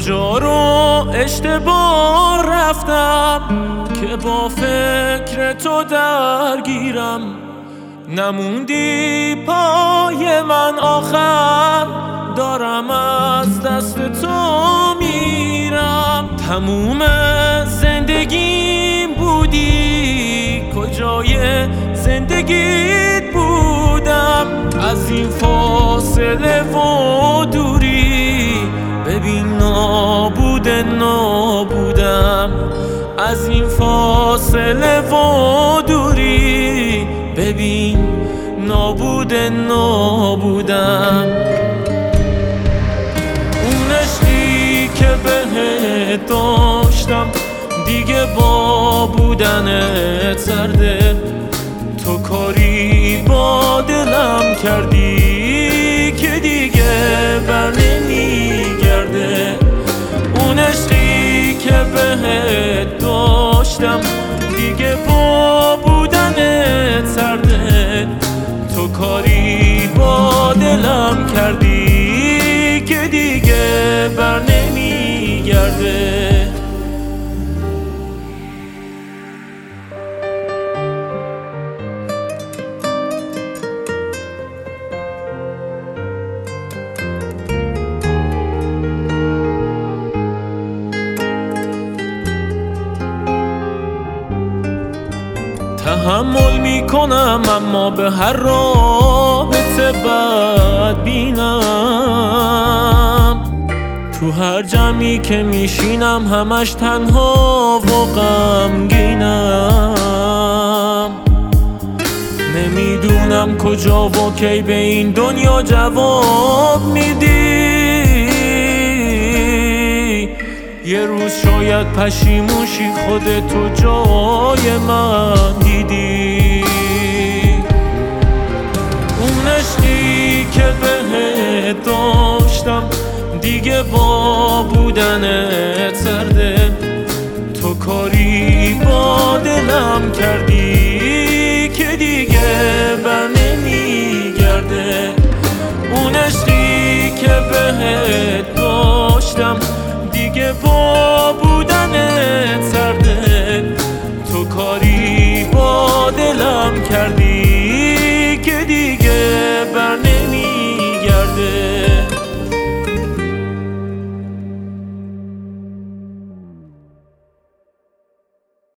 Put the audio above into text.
کجا رو اشتباه رفتم که با فکر تو درگیرم، نموندی پای من آخر، دارم از دست تو میرم. تموم زندگیم بودی، کجای زندگیت بودم؟ از این فاصله و دوری ببین نابودم. از این فاصله و دوری ببین نابودم. اون عشقی که بهت داشتم دیگه با بودنت سرده، تو کاری با دلم کردی که دیگه بر نمیگرده. اون عشقی که بهت داشتم دیگه با بودنت سرده، تو کاری با دلم کردی که دیگه بر نمیگرده. تحمل میکنم اما به هر رابطه بد بینم، تو هر جمعی که میشینم همش تنها و غمگینم. نمیدونم کجا و کی به این دنیا جواب میدی، یه روز شاید پشیموشی خودتو جای من دیدی. اون عشقی که بهت داشتم دیگه با بودنت سرده، تو کاری با دلم کردی که دیگه بر نمیگرده. اون عشقی که بهت